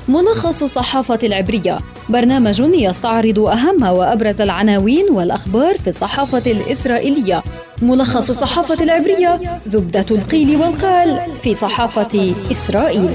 ملخص الصحافة العبرية، برنامج يستعرض أهم وأبرز العناوين والأخبار في الصحافة الإسرائيلية. ملخص الصحافة العبرية، زبدة القيل والقال في صحافة إسرائيل.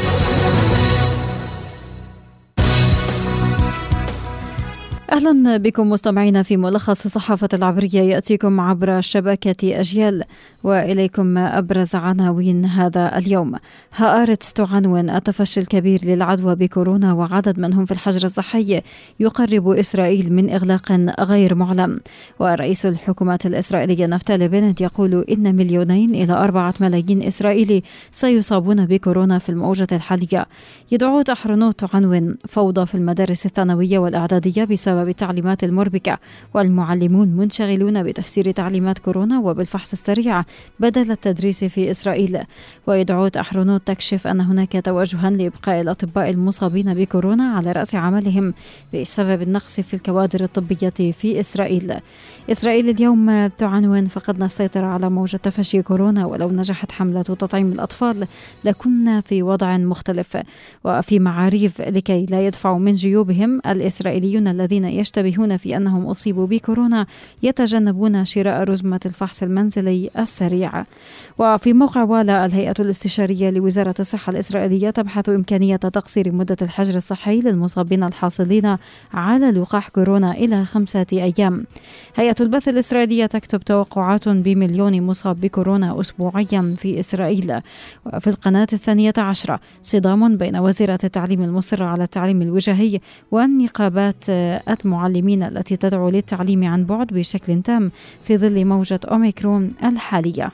أهلا بكم مستمعينا في ملخص الصحافة العبرية، يأتيكم عبر شبكة أجيال، وإليكم أبرز عناوين هذا اليوم. هآرتس تعنون التفشي الكبير للعدوى بكورونا وعدد منهم في الحجر الصحي يقرب إسرائيل من إغلاق غير معلن. ورئيس الحكومة الإسرائيلية نفتالي بنت يقول إن 2 إلى 4 ملايين إسرائيلي سيصابون بكورونا في الموجة الحالية. يدعو أحرنوت تعنون فوضى في المدارس الثانوية والإعدادية بسبب التعليمات المربكة، والمعلمون منشغلون بتفسير تعليمات كورونا وبالفحص السريع بدل التدريس في إسرائيل. ويدعو أحرنوت تكشف أن هناك توجها لإبقاء الأطباء المصابين بكورونا على رأس عملهم بسبب النقص في الكوادر الطبية في إسرائيل. إسرائيل اليوم تعنون: فقدنا السيطرة على موجة تفشي كورونا، ولو نجحت حملة تطعيم الأطفال لكنا في وضع مختلف. وفي معاريف: لكي لا يدفعوا من جيوبهم، الإسرائيليون الذين يشتبهون في أنهم أصيبوا بكورونا يتجنبون شراء رزمة الفحص المنزلي السريع. وفي موقع والا: الهيئة الاستشارية لوزارة الصحة الإسرائيلية تبحث إمكانية تقصير مدة الحجر الصحي للمصابين الحاصلين على لقاح كورونا إلى 5 أيام. هيئة البث الإسرائيلية تكتب توقعات ب1,000,000 مصاب بكورونا أسبوعيا في إسرائيل. وفي القناة 12: صدام بين وزيرة التعليم المصرة على التعليم الوجاهي والنقابات المعلمين التي تدعو للتعليم عن بعد بشكل تام في ظل موجة أوميكرون الحالية.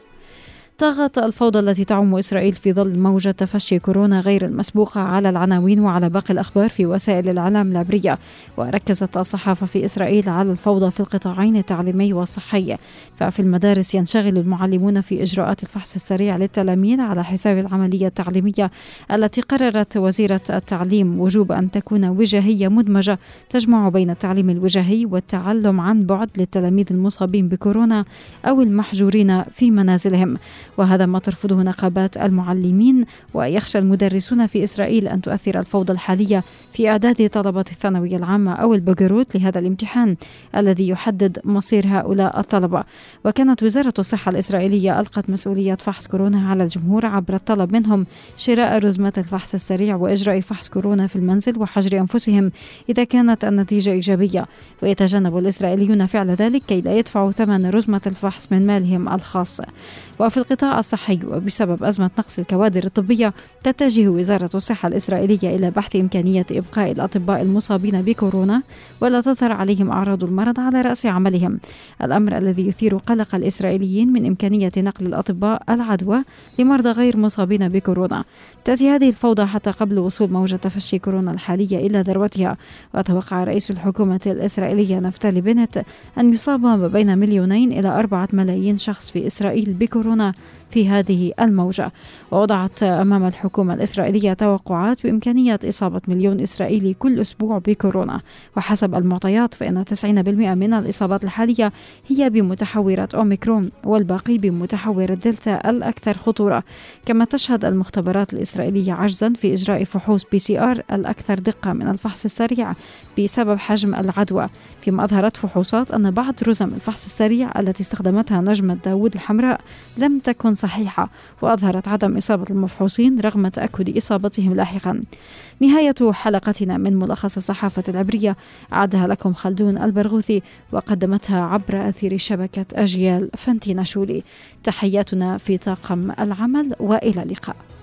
طغت الفوضى التي تعم إسرائيل في ظل موجة تفشي كورونا غير المسبوقة على العناوين وعلى باقي الأخبار في وسائل الإعلام العبرية. وركزت الصحافة في إسرائيل على الفوضى في القطاعين التعليمي والصحي. ففي المدارس ينشغل المعلمون في إجراءات الفحص السريع للتلاميذ على حساب العملية التعليمية التي قررت وزيرة التعليم وجوب أن تكون وجاهية مدمجة تجمع بين التعليم الوجاهي والتعلم عن بعد للتلاميذ المصابين بكورونا أو المحجورين في منازلهم. وهذا ما ترفضه نقابات المعلمين. ويخشى المدرسون في إسرائيل أن تؤثر الفوضى الحالية في إعداد طلبة الثانوية العامة أو البكالوريوس لهذا الامتحان الذي يحدد مصير هؤلاء الطلبة. وكانت وزارة الصحة الإسرائيلية ألقت مسؤولية فحص كورونا على الجمهور عبر الطلب منهم شراء رزمة الفحص السريع وإجراء فحص كورونا في المنزل وحجر أنفسهم إذا كانت النتيجة إيجابية. ويتجنب الإسرائيليون فعل ذلك كي لا يدفعوا ثمن رزمة الفحص من مالهم الخاص. وفي القطاع الصحي: وبسبب أزمة نقص الكوادر الطبية تتجه وزارة الصحة الإسرائيلية إلى بحث إمكانية إبقاء الأطباء المصابين بكورونا ولا تظهر عليهم أعراض المرض على رأس عملهم، الأمر الذي يثير قلق الإسرائيليين من إمكانية نقل الأطباء العدوى لمرضى غير مصابين بكورونا. تأتي هذه الفوضى حتى قبل وصول موجة تفشي كورونا الحالية إلى ذروتها. وتوقع رئيس الحكومة الإسرائيلية نفتالي بنت أن يصاب ما بين 2 إلى 4 ملايين شخص في إسرائيل بكورونا في هذه الموجة. ووضعت أمام الحكومة الإسرائيلية توقعات بإمكانية إصابة 1,000,000 إسرائيلي كل أسبوع بكورونا. وحسب المعطيات فإن 90% من الإصابات الحالية هي بمتحورة أوميكرون والباقي بمتحور دلتا الأكثر خطورة. كما تشهد المختبرات الإسرائيلية عجزا في إجراء فحوص PCR الأكثر دقة من الفحص السريع بسبب حجم العدوى. فيما أظهرت فحوصات أن بعض رزم الفحص السريع التي استخدمتها نجمة داود الحمراء لم تكن صحيحة، وأظهرت عدم إصابة المفحوصين رغم تأكد إصابتهم لاحقا. نهاية حلقتنا من ملخص الصحافة العبرية، أعدها لكم خلدون البرغوثي وقدمتها عبر أثير شبكة أجيال فانتينا شولي. تحياتنا في طاقم العمل وإلى اللقاء.